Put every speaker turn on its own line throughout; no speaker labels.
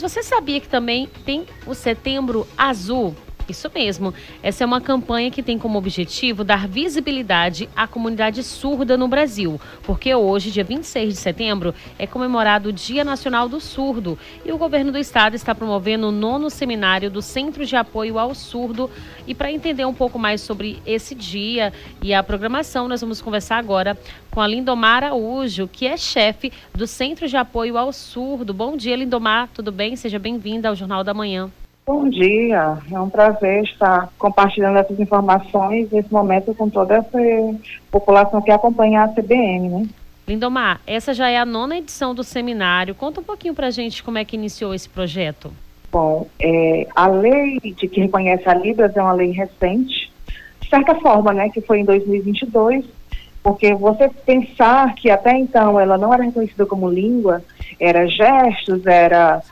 Você sabia que também tem o Setembro Azul? Isso mesmo. Essa é uma campanha que tem como objetivo dar visibilidade à comunidade surda no Brasil, porque hoje, dia 26 de setembro, é comemorado o Dia Nacional do Surdo e o governo do estado está promovendo o 9º seminário do Centro de Apoio ao Surdo. E para entender um pouco mais sobre esse dia e a programação, nós vamos conversar agora com a Lindomar Araújo, que é chefe do Centro de Apoio ao Surdo. Bom dia, Lindomar, tudo bem? Seja bem-vinda ao Jornal da Manhã.
Bom dia, é um prazer estar compartilhando essas informações nesse momento com toda essa população que acompanha a CBN, né?
Lindomar, essa já é a 9ª edição do seminário. Conta um pouquinho pra gente como é que iniciou esse projeto.
Bom, a lei de que reconhece a Libras é uma lei recente, de certa forma, né, que foi em 2022, porque você pensar que até então ela não era reconhecida como língua, era gestos, era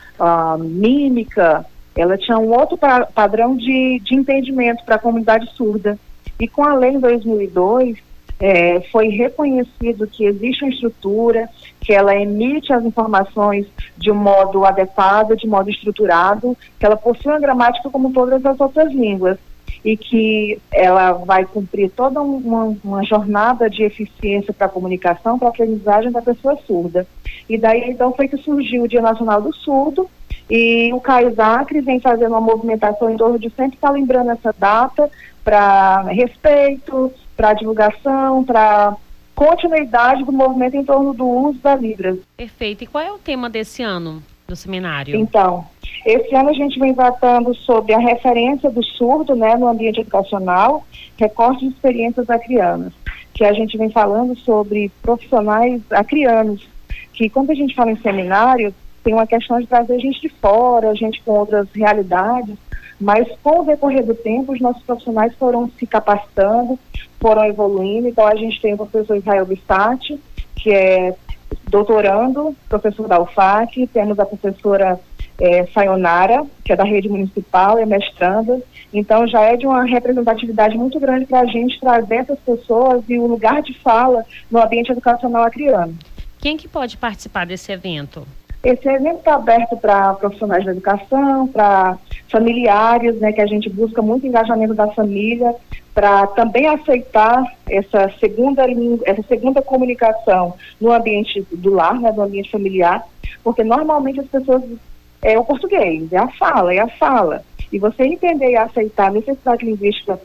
mímica. Ela tinha um outro padrão de entendimento para a comunidade surda. E com a lei em 2002, foi reconhecido que existe uma estrutura, que ela emite as informações de um modo adequado, de modo estruturado, que ela possui uma gramática como todas as outras línguas e que ela vai cumprir toda uma jornada de eficiência para a comunicação, para a aprendizagem da pessoa surda. E daí, então, foi que surgiu o Dia Nacional do Surdo, e o CAIS Acre vem fazendo uma movimentação em torno de sempre estar lembrando essa data para respeito, para divulgação, para continuidade do movimento em torno do uso da Libras.
Perfeito. E qual é o tema desse ano do seminário?
Então, esse ano a gente vem tratando sobre a referência do surdo, né, no ambiente educacional, recorte de experiências acrianas, que a gente vem falando sobre profissionais acrianos, que quando a gente fala em seminário, tem uma questão de trazer gente de fora, gente com outras realidades, mas com o decorrer do tempo, os nossos profissionais foram se capacitando, foram evoluindo. Então, a gente tem o professor Israel Bissati, que é doutorando, professor da UFAC, temos a professora Sayonara, que é da rede municipal, é mestranda. Então, já é de uma representatividade muito grande para a gente trazer essas pessoas e o lugar de fala no ambiente educacional acriano.
Quem que pode participar desse evento?
Esse evento está aberto para profissionais da educação, para familiares, né, que a gente busca muito engajamento da família, para também aceitar essa segunda língua, essa segunda comunicação no ambiente do lar, né, do ambiente familiar, porque normalmente as pessoas, o português, é a fala. E você entender e aceitar a necessidade linguística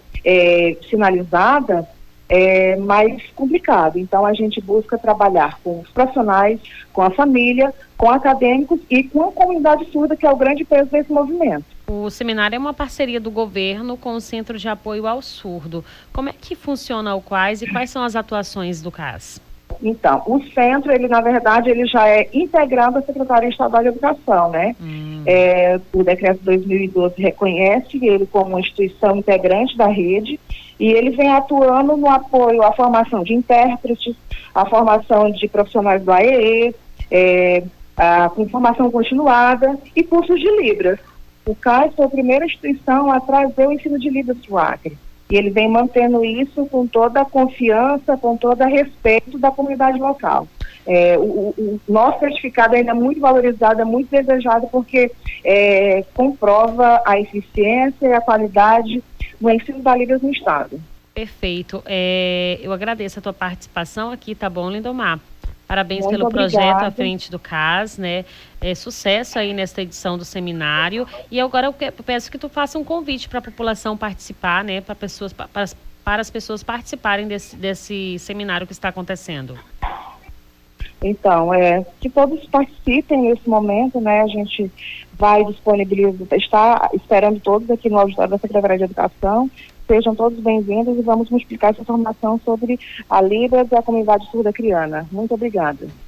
sinalizada, é mais complicado. Então, a gente busca trabalhar com os profissionais, com a família, com acadêmicos e com a comunidade surda, que é o grande peso desse movimento.
O seminário é uma parceria do governo com o Centro de Apoio ao Surdo. Como é que funciona o CAS e quais são as atuações do CAS?
Então, o centro, ele na verdade, ele já é integrado à Secretaria Estadual de Educação, né? O decreto 2012 reconhece ele como uma instituição integrante da rede e ele vem atuando no apoio à formação de intérpretes, à formação de profissionais do AEE, com formação continuada e cursos de Libras. O CAS foi a primeira instituição a trazer o ensino de Libras para o Acre. E ele vem mantendo isso com toda a confiança, com todo o respeito da comunidade local. O nosso certificado ainda é muito valorizado, é muito desejado, porque comprova a eficiência e a qualidade do ensino da Libras no Estado.
Perfeito. Eu agradeço a tua participação aqui, tá bom, Lindomar? Parabéns
Muito
pelo
obrigada.
projeto à frente do CAS, né? Sucesso aí nesta edição do seminário. E agora eu peço que tu faça um convite para a população participar, né? Para as pessoas participarem desse seminário que está acontecendo.
Então, que todos participem nesse momento, né? A gente vai disponibilizar, está esperando todos aqui no auditório da Secretaria de Educação. Sejam todos bem-vindos e vamos multiplicar essa informação sobre a Libras e a comunidade surda acriana. Muito obrigada.